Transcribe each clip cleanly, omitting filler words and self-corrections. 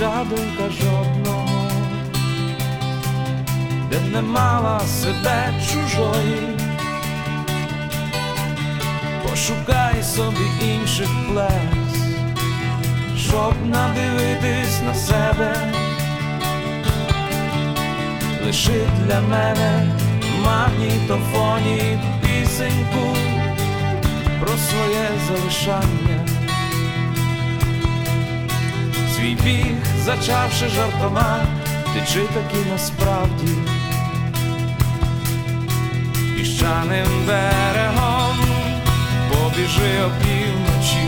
чадинка жодного, де не мала себе чужої. Пошукай собі інших плес, щоб надивитись на себе. Лиши для мене в магнітофоні пісеньку про своє залишання. Свій біг, зачавши жартома, ти чи таки насправді піщаним берегом побіжи опівночі.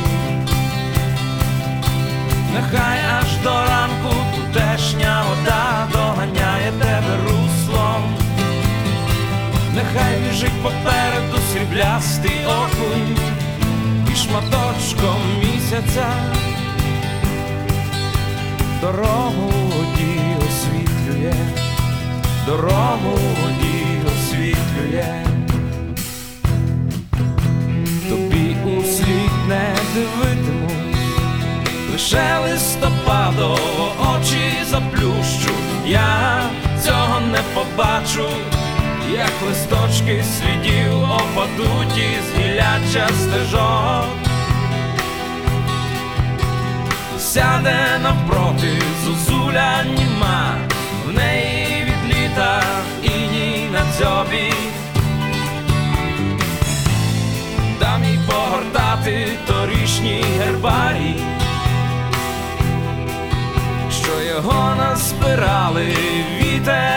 Нехай аж до ранку тутешня вода доганяє тебе руслом. Нехай біжить попереду сріблястий окунь і шматочком місяця дорогу воді освітлює, дорогу воді освітлює. Тобі услід не дивитиму, лише листопадово очі заплющу. Я цього не побачу, як листочки слідів опадуть із гілляча стежок. Сяде навпроти зозуля німа, в неї від літа іній на дзьобі. Дам їй погортати торішній гербарій, що його назбирали вітер